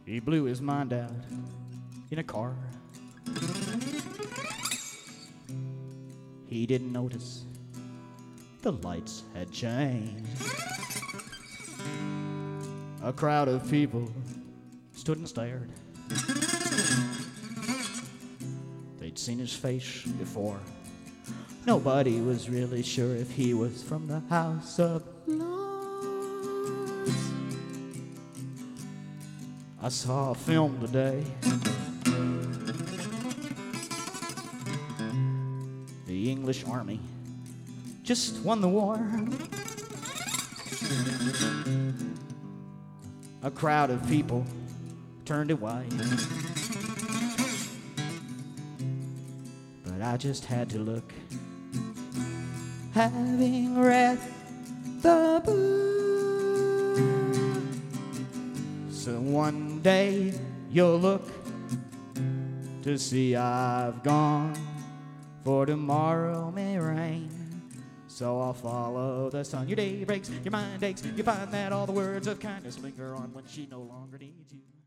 He blew his mind out in a car. He didn't notice the lights had changed. A crowd of people stood and stared. They'd seen his face before. Nobody was really sure if he was from the House of Lords. I saw a film today. The English army just won the war. A crowd of people turned it white. But I just had to look. Having read the book, so one day you'll look to see I've gone, for tomorrow may rain, so I'll follow the sun. Your day breaks, your mind aches, you find that all the words of kindness linger on when she no longer needs you.